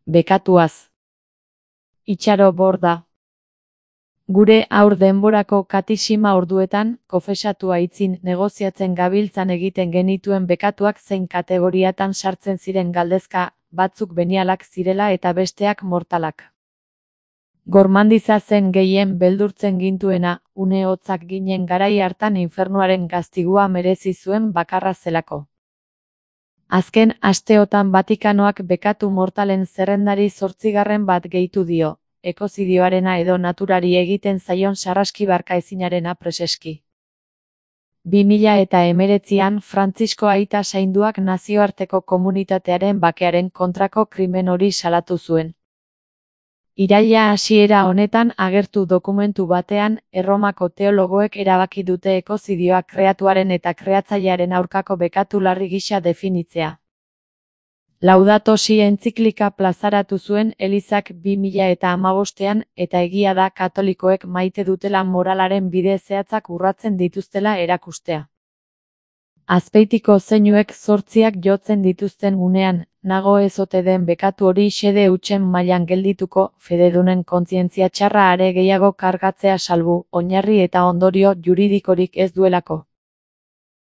Bekatuaz. Itxaro Borda. Gure aur denborako katisima orduetan, kofesatua itzin negoziatzen gabiltzan egiten genituen bekatuak zein kategoriatan sartzen ziren galdezka, batzuk benialak zirela eta besteak mortalak. Gormandiza zen gehien beldurtzen gintuena, une hotzak ginen garai hartan infernuaren gaztigua merezi zuen bakarra zelako. Azken asteotan Vatikanoak bekatu mortalen zerrendari 8. bat gehitu dio, ekozidioarena edo naturari egiten zaion sarraskibarka ezinarena preseski. 2019an Frantzisko aita zainduak nazioarteko komunitatearen bakearen kontrako krimen hori salatu zuen. Iraila hasiera honetan agertu dokumentu batean, Erromako teologoek erabaki dute ekozidioa kreatuaren eta kreatzailearen aurkako bekatu larri gisa definitzea. Laudato Si entziklika plazaratu zuen Elizak 2015an eta egia da katolikoek maite dutela moralaren bide zehatzak urratzen dituztela erakustea. Azpeitiko zeinuek 8 jotzen dituzten unean, nago ez ote den bekatu hori xede hutsen mailan geldituko, fededunen kontzientzia txarra are gehiago kargatzea salbu, oinarri eta ondorio juridikorik ez duelako.